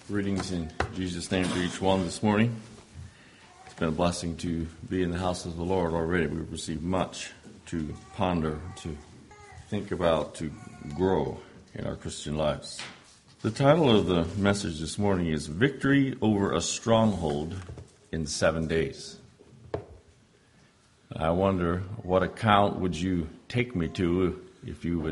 Greetings in Jesus' name to each one this morning. It's been a blessing to be in the house of the Lord already. We've received much to ponder, to think about, to grow in our Christian lives. The title of the message this morning is Victory Over a Stronghold in 7 Days. I wonder, what account would you take me to if you were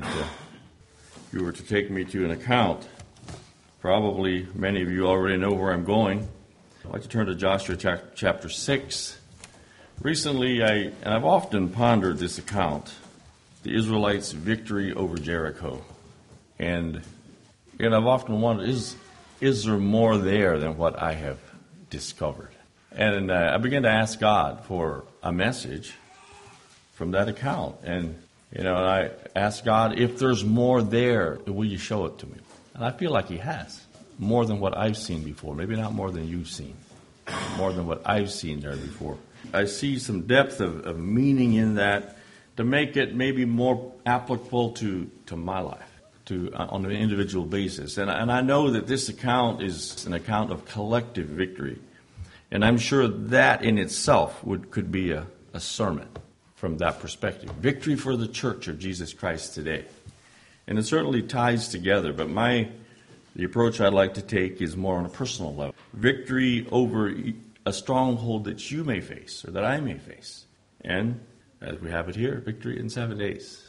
to take me to an account? Probably many of you already know where I'm going. I'd like to turn to Joshua chapter 6. Recently, I've often pondered this account, the Israelites' victory over Jericho. And I've often wondered, is there more there than what I have discovered? And I began to ask God for a message from that account. And I asked God, if there's more there, will you show it to me? And I feel like He has, more than what I've seen before. Maybe not more than you've seen, more than what I've seen there before. I see some depth of meaning in that to make it maybe more applicable to my life, on an individual basis. And I know that this account is an account of collective victory. And I'm sure that in itself could be a sermon from that perspective. Victory for the church of Jesus Christ today. And it certainly ties together, but the approach I'd like to take is more on a personal level. Victory over a stronghold that you may face, or that I may face. And, as we have it here, victory in 7 days.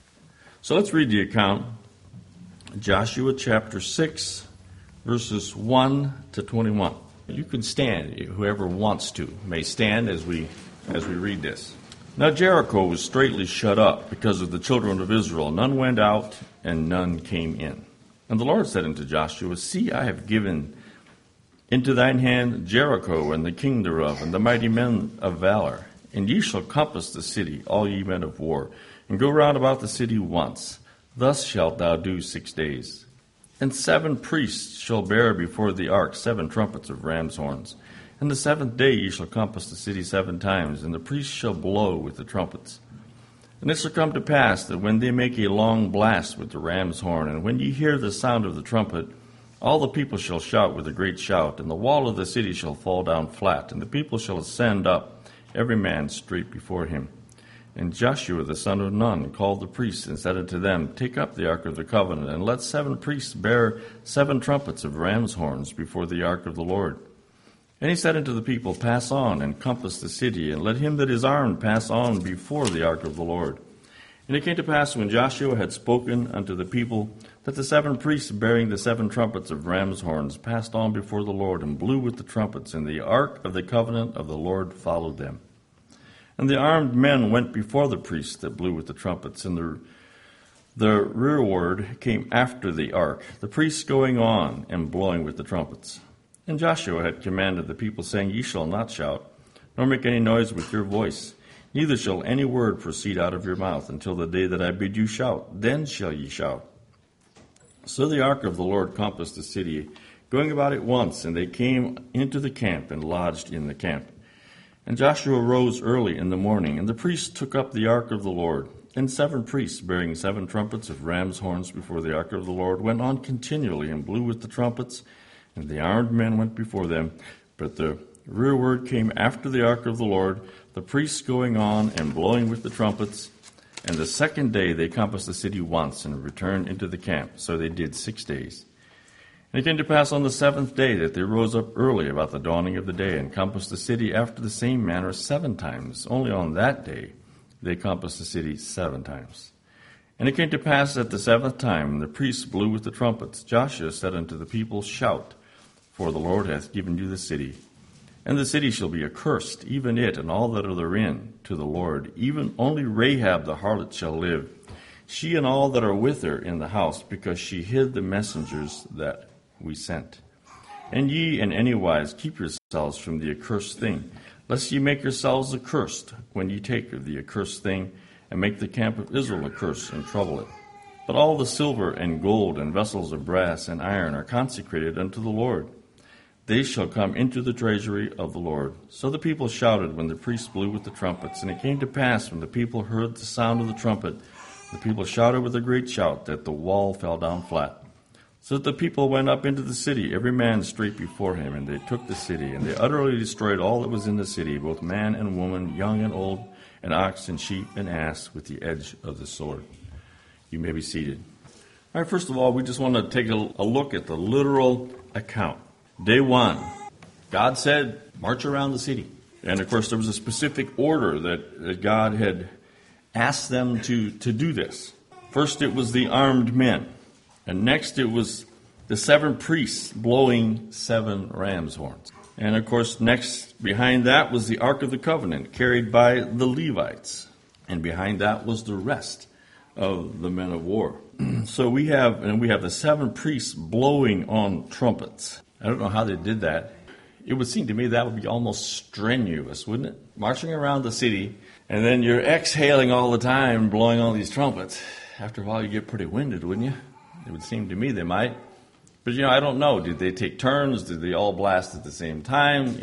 So let's read the account. Joshua chapter 6, verses 1 to 21. You can stand, whoever wants to may stand as we read this. Now Jericho was straitly shut up because of the children of Israel. None went out, and none came in. And the Lord said unto Joshua, See, I have given into thine hand Jericho, and the king thereof, and the mighty men of valor. And ye shall compass the city, all ye men of war, and go round about the city once. Thus shalt thou do 6 days. And 7 priests shall bear before the ark 7 trumpets of ram's horns. And the 7th day ye shall compass the city 7 times, and the priests shall blow with the trumpets. And it shall come to pass that when they make a long blast with the ram's horn, and when ye hear the sound of the trumpet, all the people shall shout with a great shout, and the wall of the city shall fall down flat, and the people shall ascend up, every man straight before him. And Joshua the son of Nun called the priests, and said unto them, Take up the ark of the covenant, and let 7 priests bear 7 trumpets of ram's horns before the ark of the Lord. And he said unto the people, Pass on, and compass the city, and let him that is armed pass on before the ark of the Lord. And it came to pass, when Joshua had spoken unto the people, that the 7 priests bearing the 7 trumpets of ram's horns passed on before the Lord, and blew with the trumpets, and the ark of the covenant of the Lord followed them. And the armed men went before the priests that blew with the trumpets, and the rearward came after the ark, the priests going on and blowing with the trumpets. And Joshua had commanded the people, saying, Ye shall not shout, nor make any noise with your voice, neither shall any word proceed out of your mouth, until the day that I bid you shout. Then shall ye shout. So the ark of the Lord compassed the city, going about it once, and they came into the camp and lodged in the camp. And Joshua rose early in the morning, and the priests took up the ark of the Lord. And 7 priests, bearing 7 trumpets of ram's horns before the ark of the Lord, went on continually and blew with the trumpets, and the armed men went before them. But the rearward came after the ark of the Lord, the priests going on and blowing with the trumpets. And the 2nd day they compassed the city once, and returned into the camp. So they did 6 days. And it came to pass on the 7th day that they rose up early about the dawning of the day, and compassed the city after the same manner 7 times. Only on that day they compassed the city 7 times. And it came to pass at the 7th time, the priests blew with the trumpets. Joshua said unto the people, Shout, for the Lord hath given you the city. And the city shall be accursed, even it and all that are therein, to the Lord. Even only Rahab the harlot shall live, she and all that are with her in the house, because she hid the messengers that we sent. And ye in any wise keep yourselves from the accursed thing, lest ye make yourselves accursed when ye take of the accursed thing, and make the camp of Israel accursed, and trouble it. But all the silver and gold and vessels of brass and iron are consecrated unto the Lord. They shall come into the treasury of the Lord. So the people shouted when the priests blew with the trumpets. And it came to pass, when the people heard the sound of the trumpet, the people shouted with a great shout, that the wall fell down flat. So the people went up into the city, every man straight before him, and they took the city, and they utterly destroyed all that was in the city, both man and woman, young and old, and ox and sheep and ass, with the edge of the sword. You may be seated. All right, first of all, we just want to take a look at the literal account. Day one, God said, march around the city. And of course, there was a specific order that God had asked them to do this. First, it was the armed men. And next it was the 7 priests blowing 7 ram's horns. And of course, next behind that was the Ark of the Covenant carried by the Levites. And behind that was the rest of the men of war. So we have the 7 priests blowing on trumpets. I don't know how they did that. It would seem to me that would be almost strenuous, wouldn't it? Marching around the city, and then you're exhaling all the time, blowing all these trumpets. After a while, you get pretty winded, wouldn't you? It would seem to me they might. But, I don't know. Did they take turns? Did they all blast at the same time?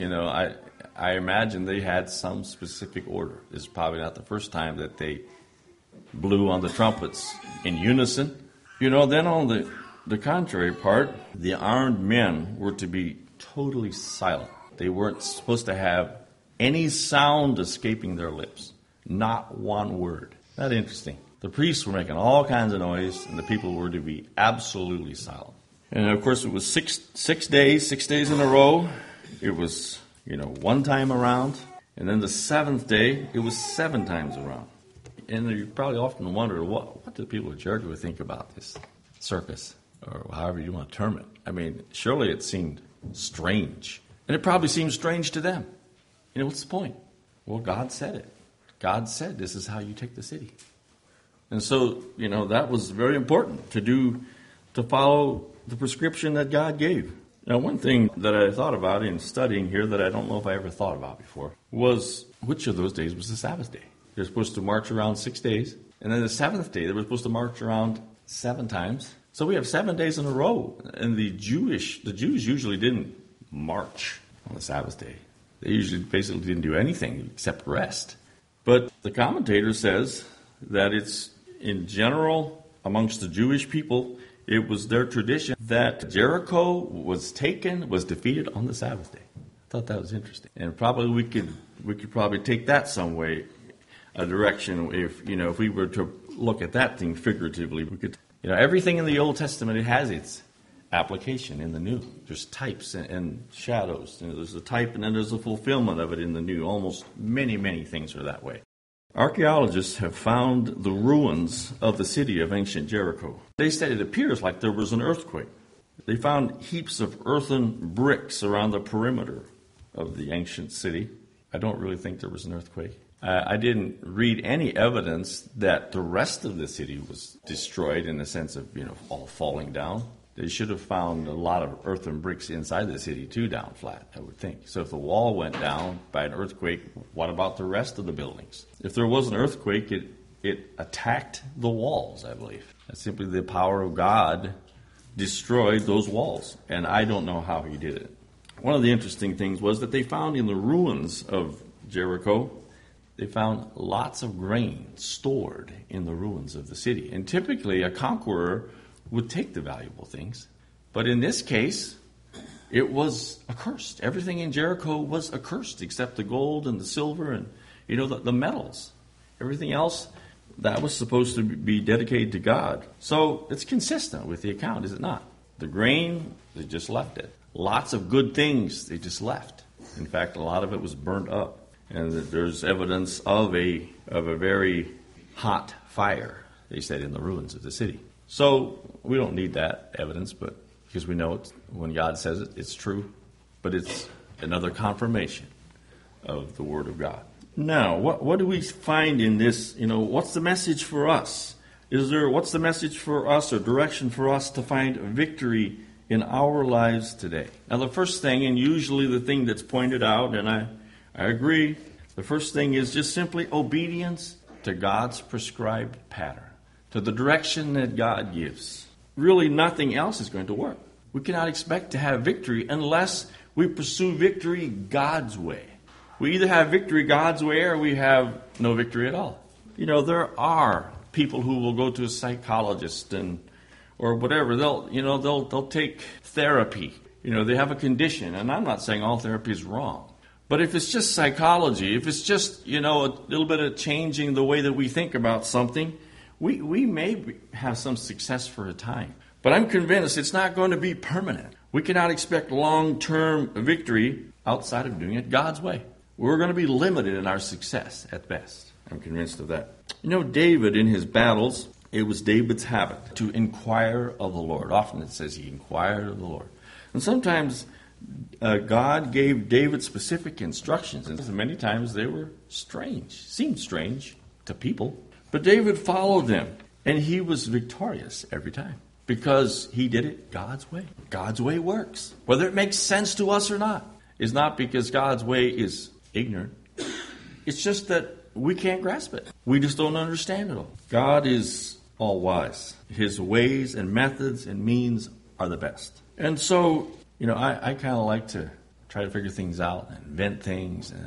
I imagine they had some specific order. This is probably not the first time that they blew on the trumpets in unison. Then on the contrary part, the armed men were to be totally silent. They weren't supposed to have any sound escaping their lips. Not one word. That's interesting. The priests were making all kinds of noise, and the people were to be absolutely silent. And of course, it was six days in a row. It was, one time around. And then the 7th day, it was 7 times around. And you probably often wonder, what do people of Jericho think about this circus, or however you want to term it? I mean, surely it seemed strange. And it probably seemed strange to them. What's the point? Well, God said it. God said this is how you take the city. And so, that was very important to follow the prescription that God gave. Now, one thing that I thought about in studying here that I don't know if I ever thought about before was which of those days was the Sabbath day. They're supposed to march around 6 days. And then the 7th day, they were supposed to march around 7 times. So we have 7 days in a row. And the Jews usually didn't march on the Sabbath day. They usually basically didn't do anything except rest. But the commentator says that it's in general amongst the Jewish people, it was their tradition that Jericho was defeated on the Sabbath day. I thought that was interesting. And probably we could probably take that some way, a direction if we were to look at that thing figuratively. We could, everything in the Old Testament, it has its application in the New. There's types and shadows. There's a type and then there's a fulfillment of it in the New. Almost many, many things are that way. Archaeologists have found the ruins of the city of ancient Jericho. They said it appears like there was an earthquake. They found heaps of earthen bricks around the perimeter of the ancient city. I don't really think there was an earthquake. I didn't read any evidence that the rest of the city was destroyed in the sense of, all falling down. They should have found a lot of earthen bricks inside the city, too, down flat, I would think. So if the wall went down by an earthquake, what about the rest of the buildings? If there was an earthquake, it attacked the walls, I believe. That's simply the power of God destroyed those walls. And I don't know how he did it. One of the interesting things was that they found in the ruins of Jericho, they found lots of grain stored in the ruins of the city. And typically, a conqueror would take the valuable things. But in this case, it was accursed. Everything in Jericho was accursed except the gold and the silver and, the metals. Everything else, that was supposed to be dedicated to God. So it's consistent with the account, is it not? The grain, they just left it. Lots of good things, they just left. In fact, a lot of it was burnt up. And there's evidence of a very hot fire, they said, in the ruins of the city. So we don't need that evidence, but because we know when God says it, it's true. But it's another confirmation of the Word of God. Now, what do we find in this? What's the message for us? What's the message for us or direction for us to find victory in our lives today? Now, the first thing, and usually the thing that's pointed out, and I agree, the first thing is just simply obedience to God's prescribed pattern, to the direction that God gives. Really, nothing else is going to work. We cannot expect to have victory unless we pursue victory God's way. We either have victory God's way or we have no victory at all. There are people who will go to a psychologist or whatever. They'll take therapy. They have a condition, and I'm not saying all therapy is wrong. But if it's just psychology, if it's just, a little bit of changing the way that we think about something, we may have some success for a time. But I'm convinced it's not going to be permanent. We cannot expect long-term victory outside of doing it God's way. We're going to be limited in our success at best. I'm convinced of that. David, in his battles, it was David's habit to inquire of the Lord. Often it says he inquired of the Lord. And sometimes God gave David specific instructions, and many times they were seemed strange to people. But David followed them, and he was victorious every time because he did it God's way. God's way works. Whether it makes sense to us or not is not because God's way is ignorant. It's just that we can't grasp it. We just don't understand it all. God is all wise. His ways and methods and means are the best. And so, I kind of like to try to figure things out and invent things. And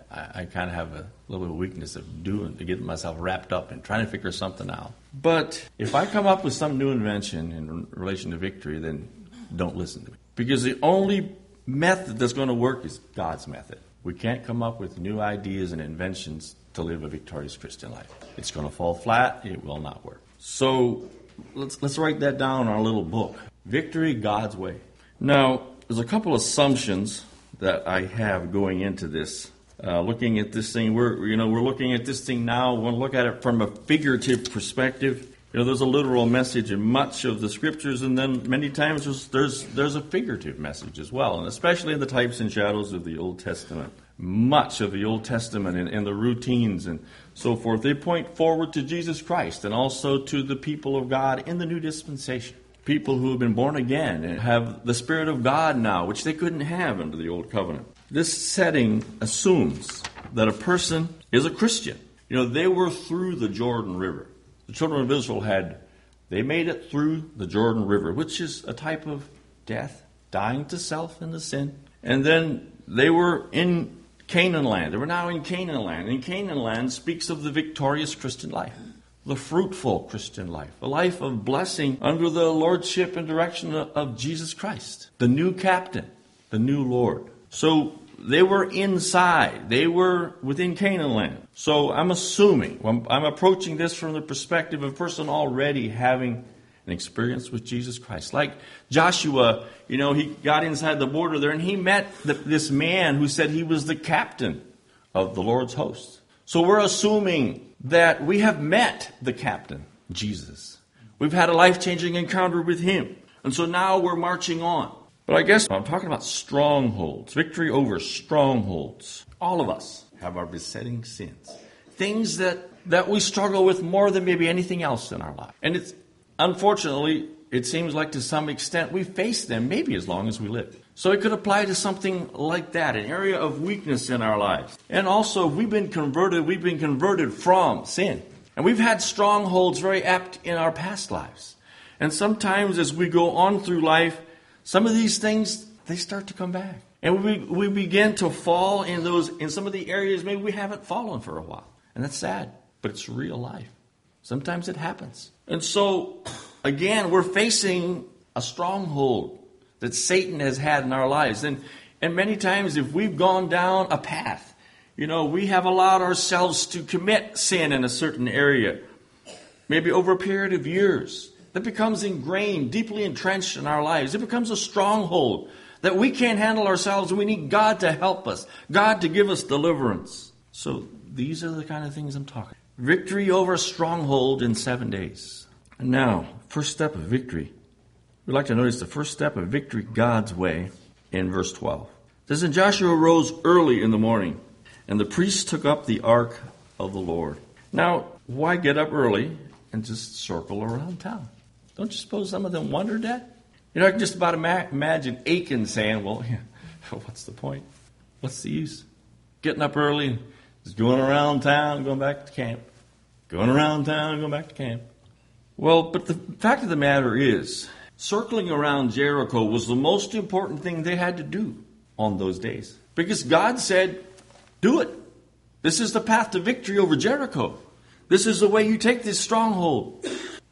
I kind of have a little bit of weakness of getting myself wrapped up in trying to figure something out. But if I come up with some new invention in relation to victory, then don't listen to me. Because the only method that's going to work is God's method. We can't come up with new ideas and inventions to live a victorious Christian life. It's going to fall flat. It will not work. So let's write that down in our little book. Victory God's way. Now, there's a couple assumptions that I have going into this. Looking at this thing, we're looking at this thing now. We want to look at it from a figurative perspective. There's a literal message in much of the scriptures, and then many times there's a figurative message as well, and especially in the types and shadows of the Old Testament. Much of the Old Testament and the routines and so forth, they point forward to Jesus Christ and also to the people of God in the new dispensation. People who have been born again and have the Spirit of God now, which they couldn't have under the Old Covenant. This setting assumes that a person is a Christian. They were through the Jordan River. The children of Israel they made it through the Jordan River, which is a type of death, dying to self and to sin. And then they were in Canaan land. They were now in Canaan land. And Canaan land speaks of the victorious Christian life, the fruitful Christian life, a life of blessing under the lordship and direction of Jesus Christ, the new captain, the new Lord. So they were inside. They were within Canaan land. So I'm assuming, I'm approaching this from the perspective of a person already having an experience with Jesus Christ. Like Joshua, he got inside the border there and he met this man who said he was the captain of the Lord's host. So we're assuming that we have met the captain, Jesus. We've had a life-changing encounter with him. And so now we're marching on. But I guess I'm talking about strongholds, victory over strongholds. All of us have our besetting sins, things that we struggle with more than maybe anything else in our life. And unfortunately, it seems like to some extent we face them maybe as long as we live. So it could apply to something like that, an area of weakness in our lives. And also, we've been converted from sin. And we've had strongholds very apt in our past lives. And sometimes as we go on through life, some of these things, they start to come back. And we begin to fall in some of the areas maybe we haven't fallen for a while. And that's sad, but it's real life. Sometimes it happens. And so, again, we're facing a stronghold that Satan has had in our lives. And many times if we've gone down a path, we have allowed ourselves to commit sin in a certain area, maybe over a period of years, that becomes ingrained, deeply entrenched in our lives. It becomes a stronghold that we can't handle ourselves, and we need God to help us, God to give us deliverance. So these are the kind of things I'm talking about. Victory over a stronghold in 7 days. And now, first step of victory. We'd like to notice the first step of victory God's way in verse 12. It says, "And Joshua rose early in the morning, and the priests took up the ark of the Lord." Now, why get up early and just circle around town? Don't you suppose some of them wondered that? I can just about imagine Achan saying, well, what's the point? What's the use? Getting up early, just going around town, going back to camp. Going around town, going back to camp. Well, but the fact of the matter is, circling around Jericho was the most important thing they had to do on those days. Because God said, do it. This is the path to victory over Jericho. This is the way you take this stronghold.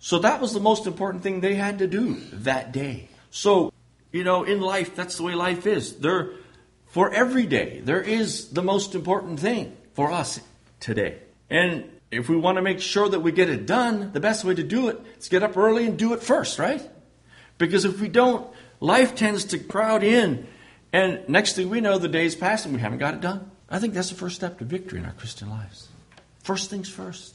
So that was the most important thing they had to do that day. So, in life, that's the way life is. For every day, there is the most important thing for us today. And if we want to make sure that we get it done, the best way to do it is get up early and do it first, right? Because if we don't, life tends to crowd in, and next thing we know, the day's passed and we haven't got it done. I think that's the first step to victory in our Christian lives. First things first.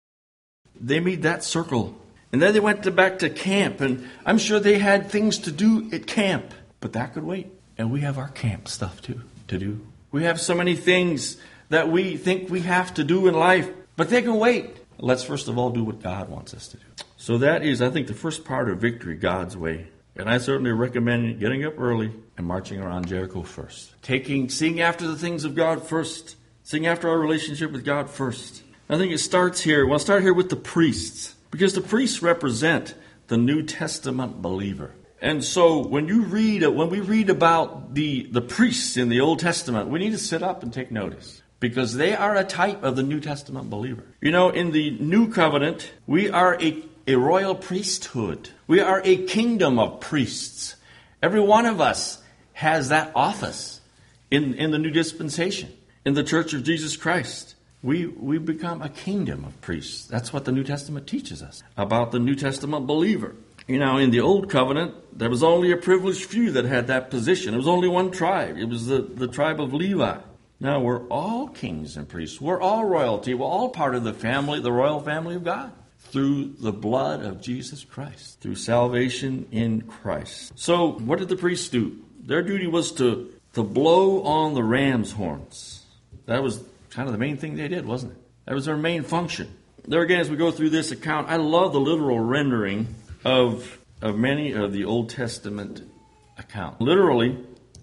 They made that circle, and then they went back to camp, and I'm sure they had things to do at camp, but that could wait. And we have our camp stuff too to do. We have so many things that we think we have to do in life, but they can wait. Let's first of all do what God wants us to do. So that is, I think, the first part of victory, God's way. And I certainly recommend getting up early and marching around Jericho first. Seeing after the things of God first. Seeing after our relationship with God first. I think it starts here. We'll start here with the priests. Because the priests represent the New Testament believer. And so when we read about the priests in the Old Testament, we need to sit up and take notice. Because they are a type of the New Testament believer. In the New Covenant, we are a royal priesthood. We are a kingdom of priests. Every one of us has that office in the new dispensation. In the Church of Jesus Christ, we become a kingdom of priests. That's what the New Testament teaches us about the New Testament believer. In the Old Covenant, there was only a privileged few that had that position. It was only one tribe. It was the tribe of Levi. Now, we're all kings and priests. We're all royalty. We're all part of the royal family of God. Through the blood of Jesus Christ. Through salvation in Christ. So, what did the priests do? Their duty was to blow on the ram's horns. That was kind of the main thing they did, wasn't it? That was their main function. There again, as we go through this account, I love the literal rendering of many of the Old Testament accounts. Literally,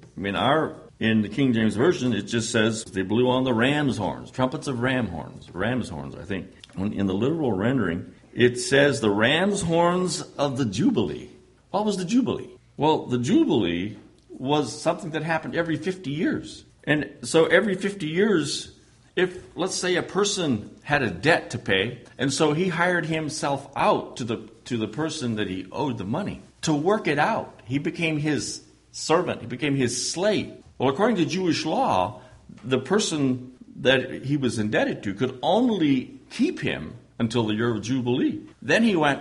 in the King James Version, it just says they blew on the ram's horns, trumpets of ram's horns, I think. In the literal rendering, it says the ram's horns of the Jubilee. What was the Jubilee? Well, the Jubilee was something that happened every 50 years. And so every 50 years, if, let's say, a person had a debt to pay, and so he hired himself out to the person that he owed the money to work it out. He became his servant. He became his slave. Well, according to Jewish law, the person that he was indebted to could only keep him until the year of Jubilee. Then he went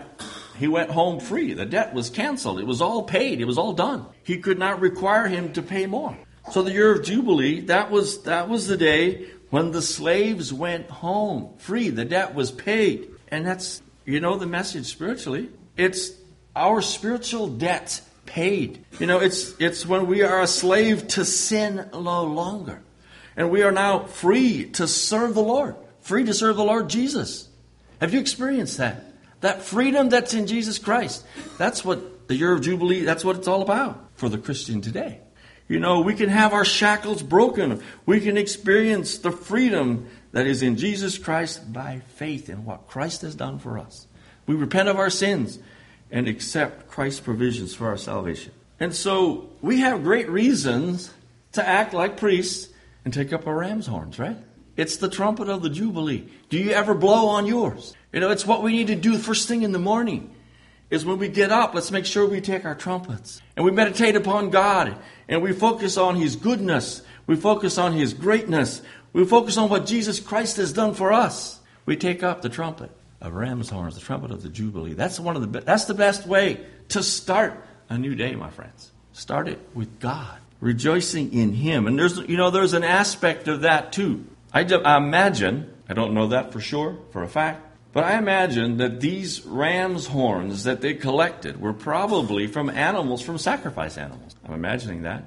home free. The debt was canceled. It was all paid. It was all done. He could not require him to pay more. So the year of Jubilee, that was the day when the slaves went home free. The debt was paid. And that's, the message spiritually. It's our spiritual debt paid. It's when we are a slave to sin no longer. And we are now free to serve the Lord. Free to serve the Lord Jesus. Have you experienced that? That freedom that's in Jesus Christ. That's what the year of Jubilee, that's what it's all about for the Christian today. We can have our shackles broken. We can experience the freedom that is in Jesus Christ by faith in what Christ has done for us. We repent of our sins and accept Christ's provisions for our salvation. And so we have great reasons to act like priests and take up our ram's horns, right? It's the trumpet of the Jubilee. Do you ever blow on yours? It's what we need to do first thing in the morning. Is when we get up, let's make sure we take our trumpets. And we meditate upon God. And we focus on His goodness. We focus on His greatness. We focus on what Jesus Christ has done for us. We take up the trumpet of ram's horns, the trumpet of the Jubilee. That's the best way to start a new day, my friends. Start it with God, rejoicing in Him. And there's an aspect of that too. I imagine, I don't know that for sure, for a fact, but I imagine that these ram's horns that they collected were probably from sacrifice animals. I'm imagining that.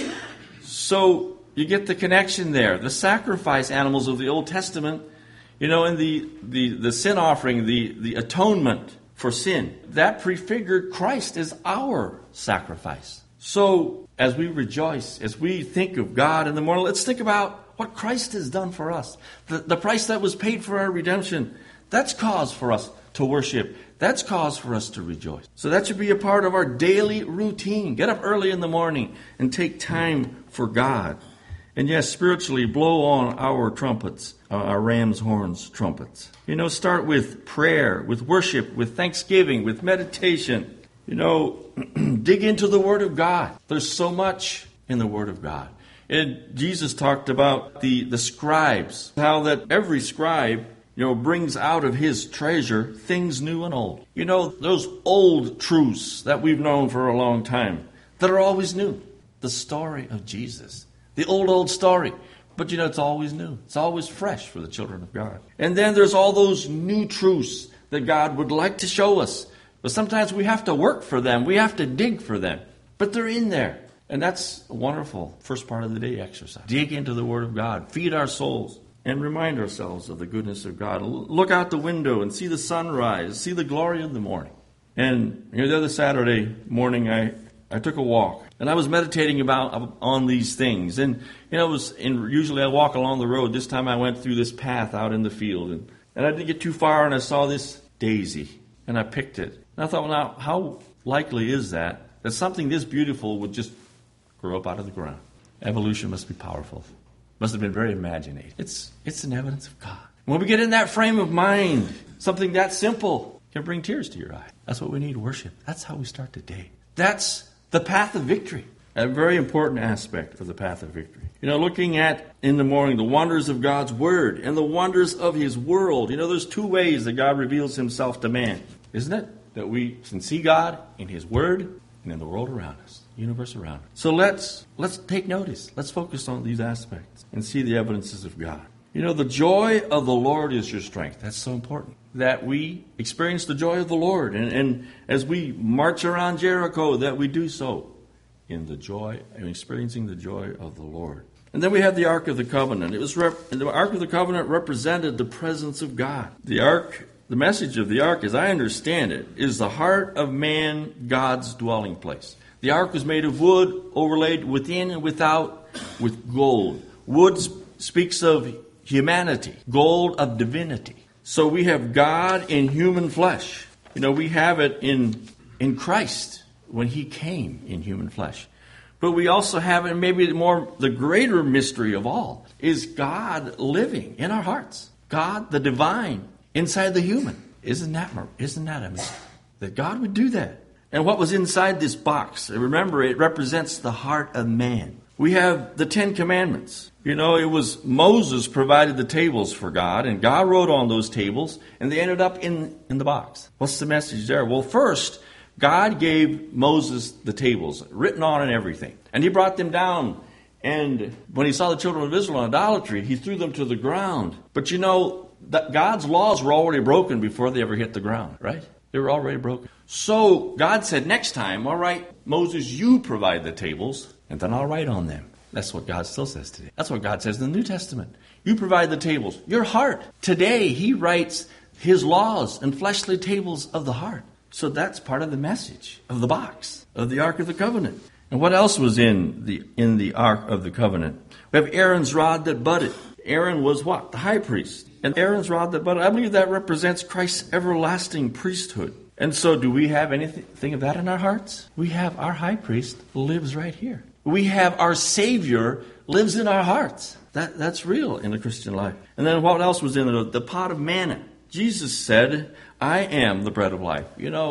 So you get the connection there. The sacrifice animals of the Old Testament, in the sin offering, the atonement for sin, that prefigured Christ as our sacrifice. So as we rejoice, as we think of God in the morning, let's think about what Christ has done for us. The price that was paid for our redemption. That's cause for us to worship. That's cause for us to rejoice. So that should be a part of our daily routine. Get up early in the morning and take time for God. And yes, spiritually, blow on our trumpets, our ram's horns trumpets. Start with prayer, with worship, with thanksgiving, with meditation. Dig into the Word of God. There's so much in the Word of God. And Jesus talked about the scribes, how that every scribe, brings out of his treasure things new and old. Those old truths that we've known for a long time that are always new. The story of Jesus. The old story. But it's always new. It's always fresh for the children of God. And then there's all those new truths that God would like to show us. But sometimes we have to work for them. We have to dig for them. But they're in there. And that's a wonderful first part of the day exercise. Dig into the Word of God. Feed our souls. And remind ourselves of the goodness of God. Look out the window and see the sunrise. See the glory of the morning. And the other Saturday morning, I took a walk. And I was meditating on these things. And usually I walk along the road. This time I went through this path out in the field. And I didn't get too far, and I saw this daisy. And I picked it. And I thought, well, now, how likely is that something this beautiful would just grow up out of the ground? Evolution must be powerful. Must have been very imaginative. It's an evidence of God. When we get in that frame of mind, something that simple can bring tears to your eye. That's what we need, worship. That's how we start the day. That's the path of victory. A very important aspect of the path of victory. Looking at, in the morning, the wonders of God's Word and the wonders of His world. There's two ways that God reveals Himself to man, isn't it? That we can see God in His Word and in the world around us, the universe around us. So let's take notice. Let's focus on these aspects and see the evidences of God. The joy of the Lord is your strength. That's so important. That we experience the joy of the Lord. And as we march around Jericho, that we do so in the joy and experiencing the joy of the Lord. And then we have the Ark of the Covenant. The Ark of the Covenant represented the presence of God. The message of the Ark, as I understand it, is the heart of man, God's dwelling place. The Ark was made of wood, overlaid within and without with gold. Wood speaks of humanity, gold of divinity. So we have God in human flesh. We have it in Christ when He came in human flesh. But we also have it, maybe the greater mystery of all, is God living in our hearts. God, the divine, inside the human. Isn't that amazing? That God would do that. And what was inside this box? Remember, it represents the heart of man. We have the Ten Commandments. It was Moses provided the tables for God, and God wrote on those tables, and they ended up in the box. What's the message there? Well, first, God gave Moses the tables, written on and everything. And He brought them down, and when He saw the children of Israel in idolatry, He threw them to the ground. But that God's laws were already broken before they ever hit the ground, right? They were already broken. So God said, next time, all right, Moses, you provide the tables, and then I'll write on them. That's what God still says today. That's what God says in the New Testament. You provide the tables. Your heart. Today, He writes His laws and fleshly tables of the heart. So that's part of the message of the box, of the Ark of the Covenant. And what else was in the Ark of the Covenant? We have Aaron's rod that budded. Aaron was what? The high priest. And Aaron's rod that budded, I believe that represents Christ's everlasting priesthood. And so do we have anything of that in our hearts? We have our high priest lives right here. We have our Savior lives in our hearts. That's real in the Christian life. And then what else was in the pot of manna? Jesus said, I am the bread of life.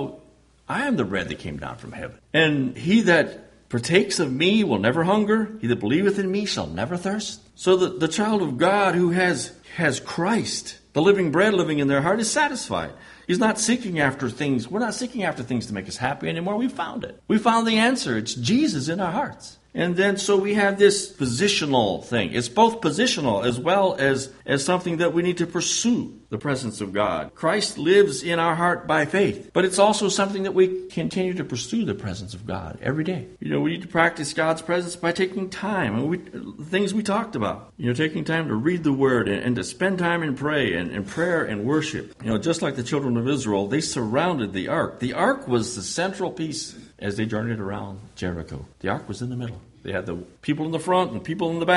I am the bread that came down from heaven. And he that partakes of me will never hunger. He that believeth in me shall never thirst. So the child of God who has Christ, the living bread living in their heart, is satisfied. He's not seeking after things. We're not seeking after things to make us happy anymore. We found it. We found the answer. It's Jesus in our hearts. And then so we have this positional thing. It's both positional as well as something that we need to pursue, the presence of God. Christ lives in our heart by faith. But it's also something that we continue to pursue the presence of God every day. We need to practice God's presence by taking time. And the things we talked about. Taking time to read the Word and to spend time in prayer and worship. Just like the children of Israel, they surrounded the ark. The ark was the central piece as they journeyed around Jericho. The ark was in the middle. They had the people in the front and people in the back.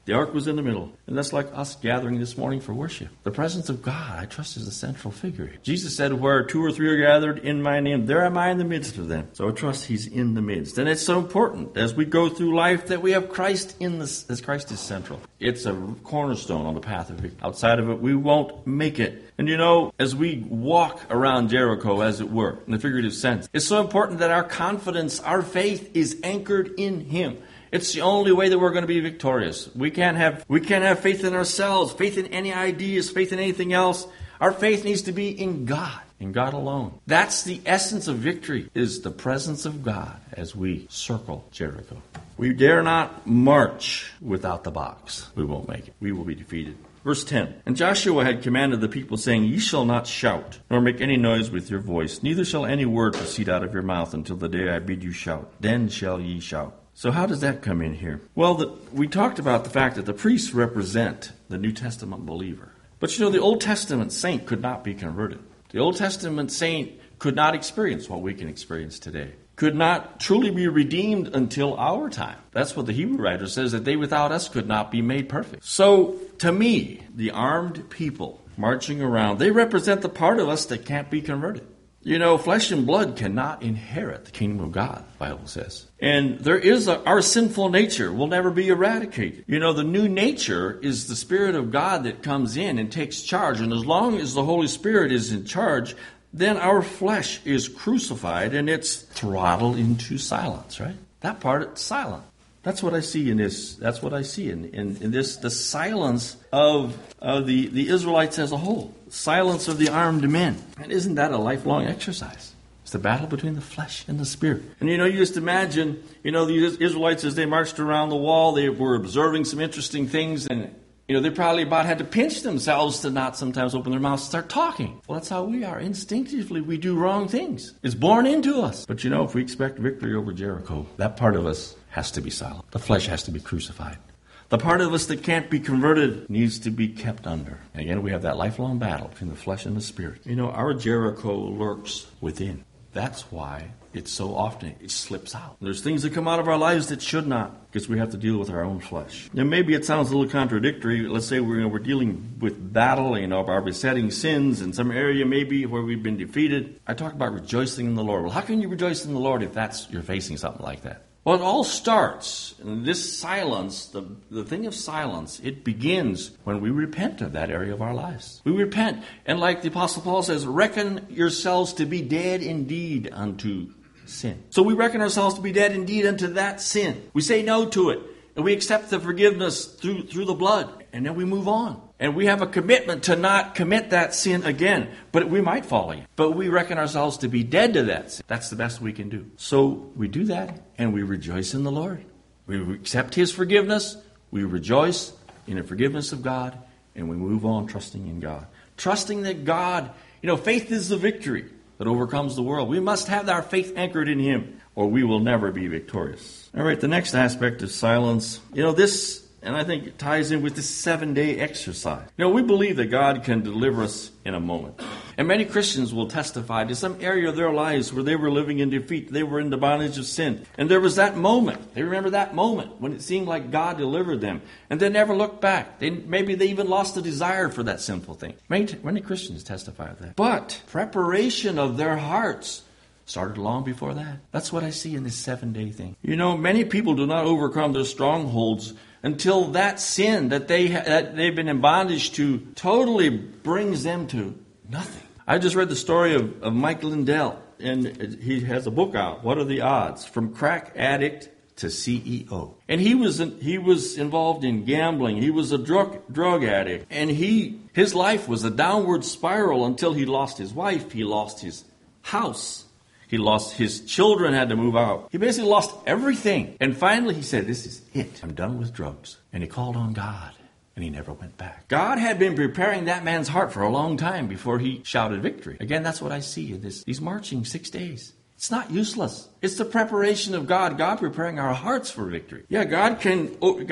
The ark was in the middle. And that's like us gathering this morning for worship. The presence of God, I trust, is the central figure. Jesus said, where 2 or 3 are gathered in my name, there am I in the midst of them. So I trust he's in the midst. And it's so important as we go through life that we have Christ in this, as Christ is central. It's a cornerstone on the path of victory. Outside of it, we won't make it. And you know, as we walk around Jericho, as it were, in the figurative sense, it's so important that our confidence, our faith is anchored in him. It's the only way that we're going to be victorious. We can't have faith in ourselves, faith in any ideas, faith in anything else. Our faith needs to be in God alone. That's the essence of victory, is the presence of God as we circle Jericho. We dare not march without the box. We won't make it. We will be defeated. Verse 10, and Joshua had commanded the people, saying, Ye shall not shout, nor make any noise with your voice, neither shall any word proceed out of your mouth until the day I bid you shout. Then shall ye shout. So how does that come in here? Well, we talked about the fact that the priests represent the New Testament believer. But you know, the Old Testament saint could not be converted. The Old Testament saint could not experience what we can experience today. Could not truly be redeemed until our time. That's what the Hebrew writer says, that they without us could not be made perfect. So, to me, the armed people marching around, they represent the part of us that can't be converted. You know, flesh and blood cannot inherit the kingdom of God, the Bible says. And there is our sinful nature will never be eradicated. You know, the new nature is the Spirit of God that comes in and takes charge. And as long as the Holy Spirit is in charge, then our flesh is crucified and it's throttled into silence, right? That part, it's silent. That's what I see in this. That's what I see in this, the silence of the Israelites as a whole. Silence of the armed men. And isn't that a lifelong exercise? It's the battle between the flesh and the spirit. And you know, you just imagine, you know, the Israelites as they marched around the wall, they were observing some interesting things, and you know, they probably about had to pinch themselves to not sometimes open their mouths and start talking. Well, that's how we are. Instinctively, we do wrong things. It's born into us. But you know, if we expect victory over Jericho, that part of us has to be silent. The flesh has to be crucified. The part of us that can't be converted needs to be kept under. And again, we have that lifelong battle between the flesh and the spirit. You know, our Jericho lurks within. That's why it's so often it slips out. There's things that come out of our lives that should not, because we have to deal with our own flesh. Now, maybe it sounds a little contradictory. Let's say we're dealing with battle, you know, of our besetting sins in some area maybe where we've been defeated. I talk about rejoicing in the Lord. Well, how can you rejoice in the Lord if you're facing something like that? Well, it all starts, in this silence, the thing of silence, it begins when we repent of that area of our lives. We repent, and like the Apostle Paul says, reckon yourselves to be dead indeed unto sin. So we reckon ourselves to be dead indeed unto that sin. We say no to it, and we accept the forgiveness through the blood, and then we move on. And we have a commitment to not commit that sin again. But we might fall in. But we reckon ourselves to be dead to that sin. That's the best we can do. So we do that, and we rejoice in the Lord. We accept his forgiveness. We rejoice in the forgiveness of God. And we move on trusting in God. Trusting that God, you know, faith is the victory that overcomes the world. We must have our faith anchored in him, or we will never be victorious. All right, the next aspect of silence. You know, this... And I think it ties in with this 7-day exercise. You know, we believe that God can deliver us in a moment. And many Christians will testify to some area of their lives where they were living in defeat. They were in the bondage of sin. And there was that moment. They remember that moment when it seemed like God delivered them. And they never looked back. Maybe they even lost the desire for that sinful thing. Many Christians testify of that. But preparation of their hearts started long before that. That's what I see in this 7-day thing. You know, many people do not overcome their strongholds until that sin that they've been in bondage to totally brings them to nothing. I just read the story of Mike Lindell, and he has a book out, What Are the Odds? From Crack Addict to CEO. And he was involved in gambling. He was a drug addict. And his life was a downward spiral until he lost his wife. He lost his house. He lost his children, had to move out. He basically lost everything. And finally he said, this is it. I'm done with drugs. And he called on God. And he never went back. God had been preparing that man's heart for a long time before he shouted victory. Again, that's what I see in these marching 6 days. It's not useless. It's the preparation of God preparing our hearts for victory. Yeah, God can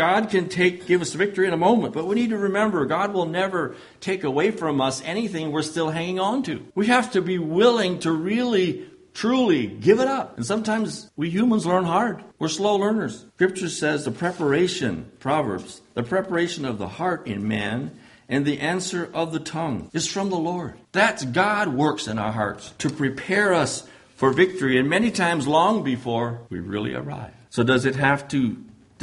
give us victory in a moment, but we need to remember God will never take away from us anything we're still hanging on to. We have to be willing to really truly give it up. And sometimes we humans learn hard. We're slow learners. Scripture says Proverbs, the preparation of the heart in man and the answer of the tongue is from the Lord. That's God works in our hearts to prepare us for victory, and many times long before we really arrive. So does it have to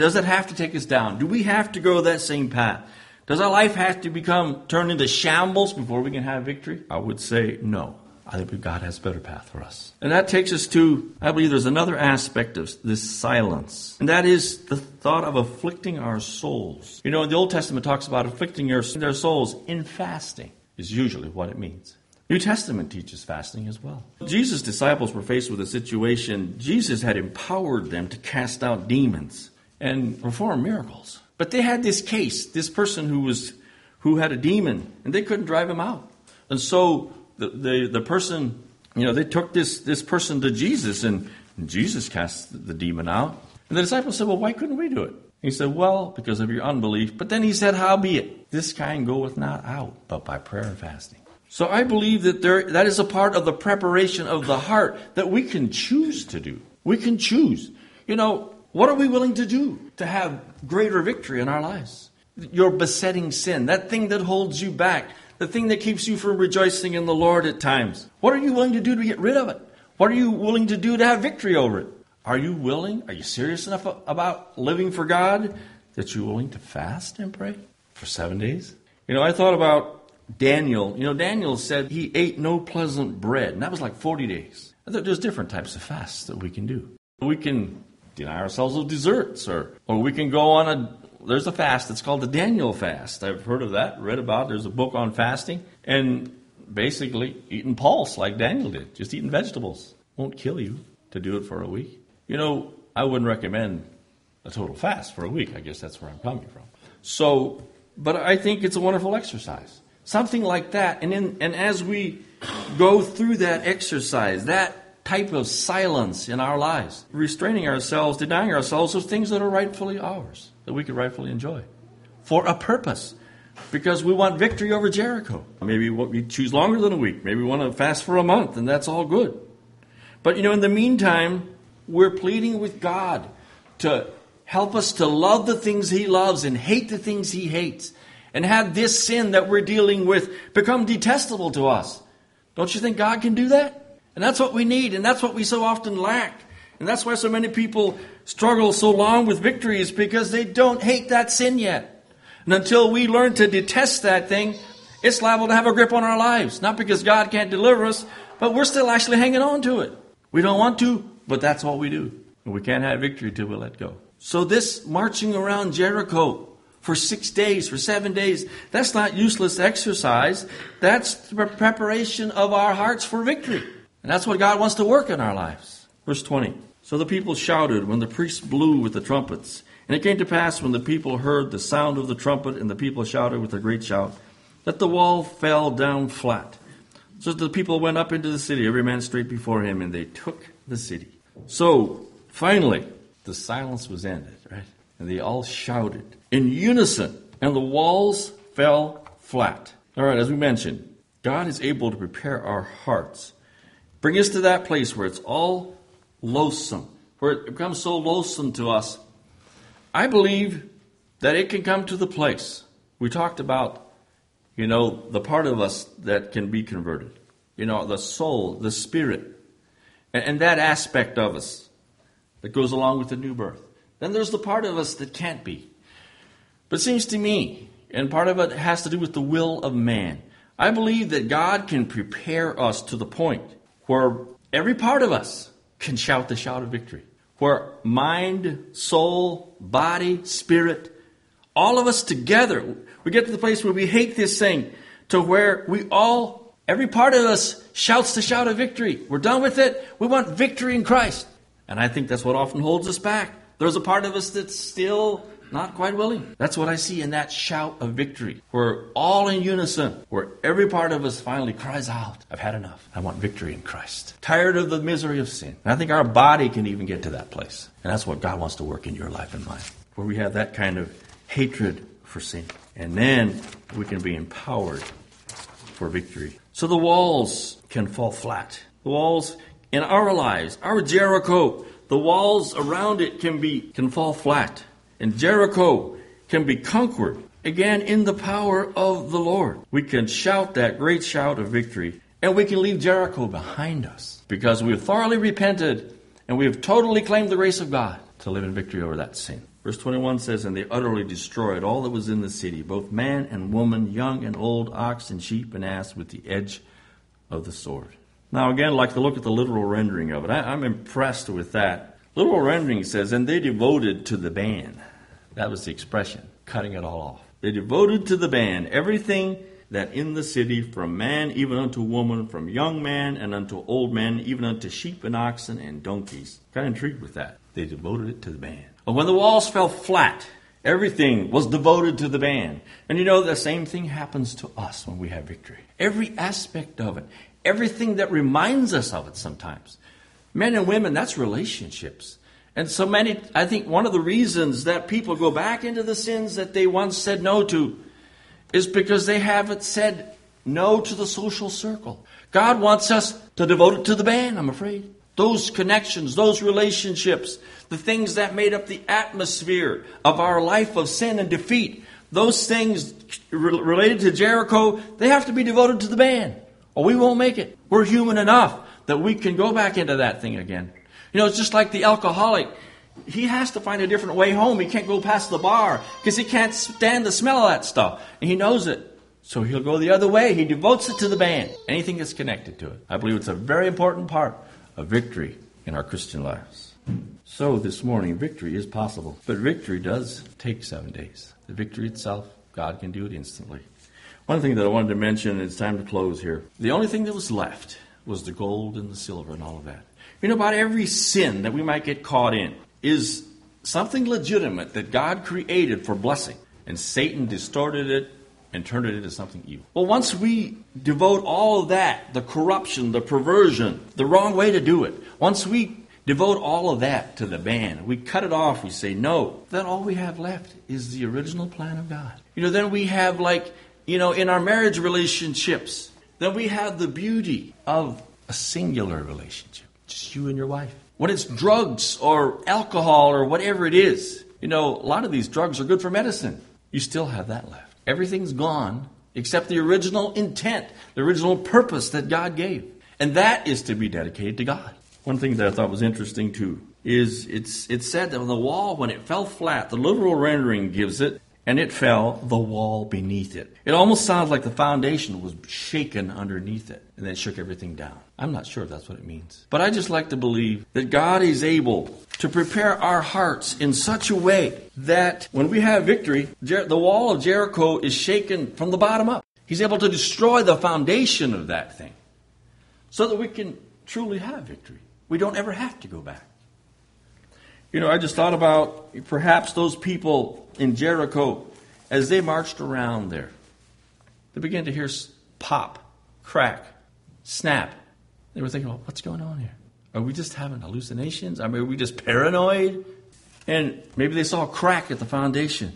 take us down? Do we have to go that same path? Does our life have to turn into shambles before we can have victory? I would say no. I think God has a better path for us. And that takes us to, I believe there's another aspect of this silence. And that is the thought of afflicting our souls. You know, the Old Testament talks about afflicting their souls in fasting is usually what it means. New Testament teaches fasting as well. Jesus' disciples were faced with a situation. Jesus had empowered them to cast out demons and perform miracles. But they had this person who had a demon, and they couldn't drive him out. And so the person, they took this person to Jesus, and Jesus cast the demon out. And the disciples said, well, why couldn't we do it? He said, well, because of your unbelief. But then he said, howbeit, this kind goeth not out, but by prayer and fasting. So I believe that is a part of the preparation of the heart that we can choose to do. We can choose. What are we willing to do to have greater victory in our lives? Your besetting sin, that thing that holds you back, the thing that keeps you from rejoicing in the Lord at times. What are you willing to do to get rid of it? What are you willing to do to have victory over it? Are you willing? Are you serious enough about living for God that you're willing to fast and pray for 7 days? I thought about Daniel. Daniel said he ate no pleasant bread, and that was like 40 days. I thought there's different types of fasts that we can do. We can deny ourselves of desserts, or we can go on there's a fast that's called the Daniel fast. I've heard of that, read about it. There's a book on fasting, and basically eating pulse like Daniel did, just eating vegetables. Won't kill you to do it for a week. I wouldn't recommend a total fast for a week. I guess that's where I'm coming from. But I think it's a wonderful exercise. Something like that. And as we go through that exercise, that type of silence in our lives, restraining ourselves, denying ourselves of things that are rightfully ours, that we could rightfully enjoy, for a purpose, because we want victory over Jericho. Maybe we choose longer than a week. Maybe we want to fast for a month, and that's all good. But, in the meantime, we're pleading with God to help us to love the things He loves and hate the things He hates, and have this sin that we're dealing with become detestable to us. Don't you think God can do that? And that's what we need, and that's what we so often lack. And that's why so many people struggle so long with victory, is because they don't hate that sin yet. And until we learn to detest that thing, it's liable to have a grip on our lives. Not because God can't deliver us, but we're still actually hanging on to it. We don't want to, but that's what we do. And we can't have victory till we let go. So this marching around Jericho for 6 days, for 7 days, that's not useless exercise. That's the preparation of our hearts for victory. And that's what God wants to work in our lives. Verse 20. So the people shouted when the priests blew with the trumpets. And it came to pass when the people heard the sound of the trumpet, and the people shouted with a great shout, that the wall fell down flat. So the people went up into the city, every man straight before him, and they took the city. So finally, the silence was ended, right? And they all shouted in unison, and the walls fell flat. All right, as we mentioned, God is able to prepare our hearts, bring us to that place where it's all loathsome, where it becomes so loathsome to us. I believe that it can come to the place. We talked about, the part of us that can be converted. The soul, the spirit, and that aspect of us that goes along with the new birth. Then there's the part of us that can't be. But it seems to me, and part of it has to do with the will of man. I believe that God can prepare us to the point where every part of us can shout the shout of victory. Where mind, soul, body, spirit, all of us together, we get to the place where we hate this thing, to where every part of us shouts the shout of victory. We're done with it. We want victory in Christ. And I think that's what often holds us back. There's a part of us that's still not quite willing. That's what I see in that shout of victory. We're all in unison, where every part of us finally cries out, I've had enough. I want victory in Christ. Tired of the misery of sin. And I think our body can even get to that place. And that's what God wants to work in your life and mine, where we have that kind of hatred for sin. And then we can be empowered for victory. So the walls can fall flat. The walls in our lives, our Jericho, the walls around it can fall flat. And Jericho can be conquered, again, in the power of the Lord. We can shout that great shout of victory, and we can leave Jericho behind us because we have thoroughly repented and we have totally claimed the grace of God to live in victory over that sin. Verse 21 says, and they utterly destroyed all that was in the city, both man and woman, young and old, ox and sheep and ass, with the edge of the sword. Now again, I'd like to look at the literal rendering of it. I'm impressed with that. Literal rendering says, and they devoted to the ban. That was the expression, cutting it all off. They devoted to the ban everything that in the city, from man even unto woman, from young man and unto old man, even unto sheep and oxen and donkeys. Kind of intrigued with that. They devoted it to the ban. But when the walls fell flat, everything was devoted to the ban. And you know, the same thing happens to us when we have victory. Every aspect of it, everything that reminds us of it sometimes. Men and women, that's relationships. And so many, I think one of the reasons that people go back into the sins that they once said no to is because they haven't said no to the social circle. God wants us to devote it to the ban, I'm afraid. Those connections, those relationships, the things that made up the atmosphere of our life of sin and defeat, those things related to Jericho, they have to be devoted to the ban, or we won't make it. We're human enough that we can go back into that thing again. You know, it's just like the alcoholic. He has to find a different way home. He can't go past the bar because he can't stand the smell of that stuff. And he knows it. So he'll go the other way. He devotes it to the ban. Anything that's connected to it. I believe it's a very important part of victory in our Christian lives. So this morning, victory is possible. But victory does take 7 days. The victory itself, God can do it instantly. One thing that I wanted to mention, and it's time to close here. The only thing that was left was the gold and the silver and all of that. You know, about every sin that we might get caught in is something legitimate that God created for blessing. And Satan distorted it and turned it into something evil. Well, once we devote all of that, the corruption, the perversion, the wrong way to do it, once we devote all of that to the ban, we cut it off, we say no, then all we have left is the original plan of God. You know, then we have in our marriage relationships, then we have the beauty of a singular relationship. Just you and your wife. When it's drugs or alcohol or whatever it is, you know, a lot of these drugs are good for medicine. You still have that left. Everything's gone except the original intent, the original purpose that God gave. And that is to be dedicated to God. One thing that I thought was interesting too is it said that on the wall, when it fell flat, the literal rendering gives it, and it fell the wall beneath it. It almost sounds like the foundation was shaken underneath it, and then it shook everything down. I'm not sure if that's what it means. But I just like to believe that God is able to prepare our hearts in such a way that when we have victory, the wall of Jericho is shaken from the bottom up. He's able to destroy the foundation of that thing so that we can truly have victory. We don't ever have to go back. You know, I just thought about perhaps those people in Jericho as they marched around there. They began to hear pop, crack, snap. They were thinking, well, what's going on here? Are we just having hallucinations? I mean, are we just paranoid? And maybe they saw a crack at the foundation.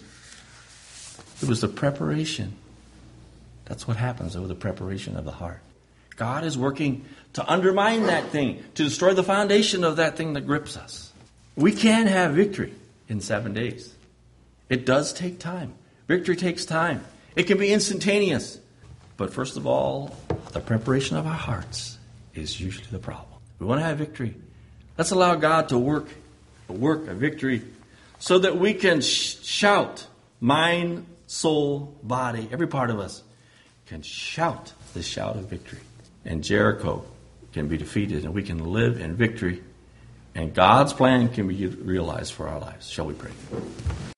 It was the preparation. That's what happens with the preparation of the heart. God is working to undermine that thing, to destroy the foundation of that thing that grips us. We can have victory in 7 days. It does take time. Victory takes time. It can be instantaneous. But first of all, the preparation of our hearts is usually the problem. We want to have victory. Let's allow God to work a victory so that we can shout, mind, soul, body, every part of us can shout the shout of victory. And Jericho can be defeated and we can live in victory. And God's plan can be realized for our lives. Shall we pray?